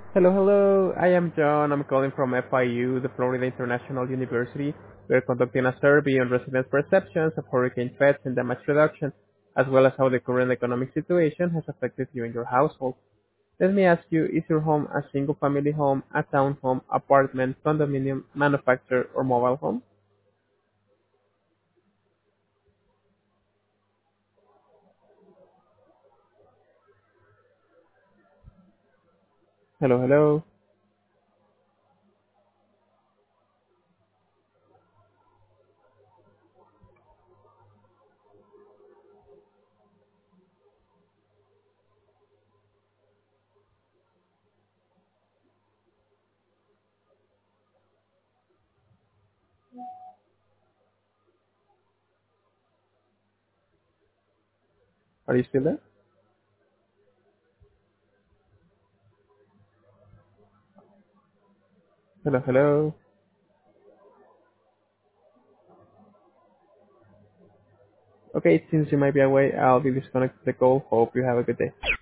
Hello, hello. I am John. I'm calling from FIU, the Florida International University. We're conducting a survey on residents' perceptions of hurricane threats and damage reduction, as well as how the current economic situation has affected you and your household. Let me ask you, is your home a single-family home, a townhome, apartment, condominium, manufactured, or mobile home? Hello, hello. Are you still there? Hello, hello. Okay, it seems you might be away. I'll be disconnected the call. Hope you have a good day.